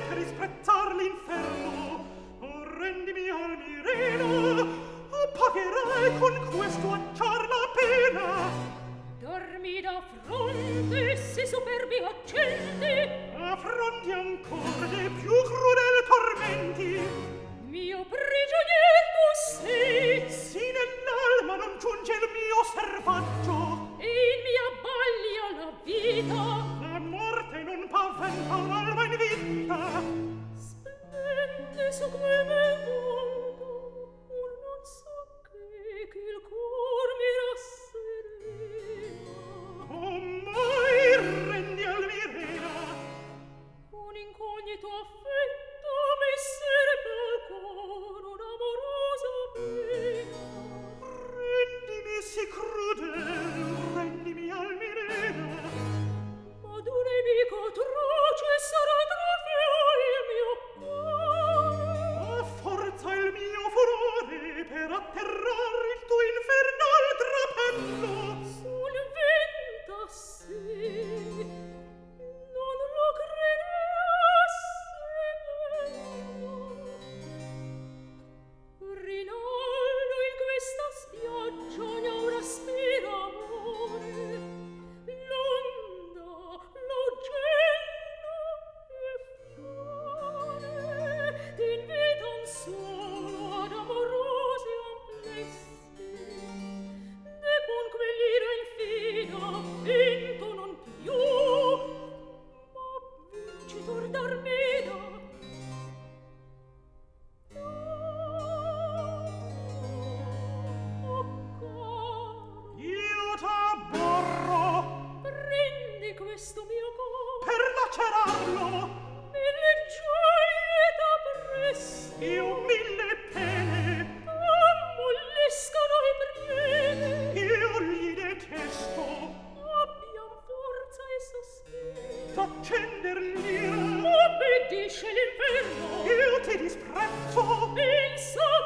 risprezzar l'inferno. Oh, rendimi Almirena, oh, pagherai con questo acciar la pena. Dormi da fronte, se superbi accenti, affronti ancora dei più crudel tormenti. Mio prigionier tu sei, sì nell'alma non giunge il mio servaggio, e in mia baglia la vita. La morte non paventa un'alma in vita. Splende su quel bel volto, un non so che il cor mi rasserena. Oh, mai rendi Almirena. Un incognito affetto mi serve al cor un'amorosa pena. Rendimi sì crudel, rendimi Almirena. Ma d'un nemico atroce sarà trofeo il mio cuore. A forza il mio furore per atterrar il tuo infernal trapello. Sul vento sì, non lo credesse bello. Rinaldo in questa spiaggia ogni respira amore. L'onda, l'ugello e fare t'invitan solo ad amorosi amplessi. Depon quell'ira infida vinto non più, ma vincitor d'Armida. Oh, caro, Io t'abborro prendi questo mio cor, per lacerarlo. mille gioie t'appressi, Io mille pene, ammolliscono i priegi. io gli detesto. Abbiam forza e sospiri, T'accender l'ira, obbedisce l'inferno, io ti disprezzo. pensa